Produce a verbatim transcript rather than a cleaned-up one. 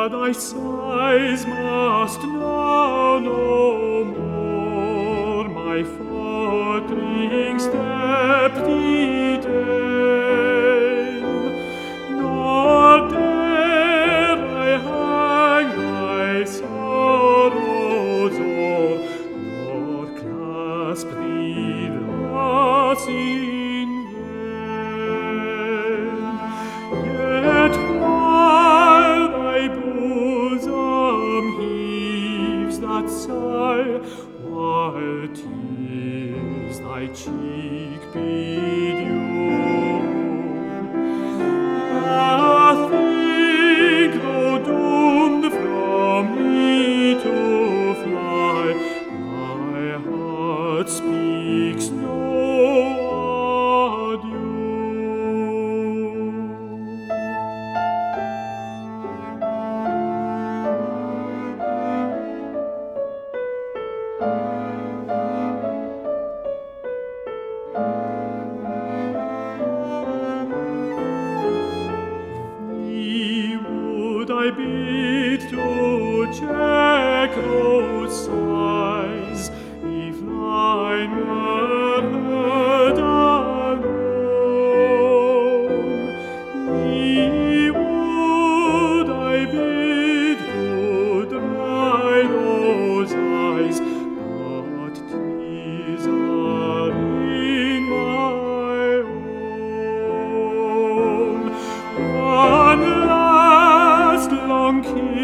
thy sighs must know no more my faltering step detain, nor dare I hang thy sorrows o'er, nor clasp thee thus in vain. Yet while thy bosom heaves that sigh, while tears thy cheek bedew, ah, think, though doomed from me to fly, my heart speaks no adieu. Thee would I bid to check those sighs, if thine were heard alone. Thee would I bid to dry those eyes, but 'tis are in my own. One last long kiss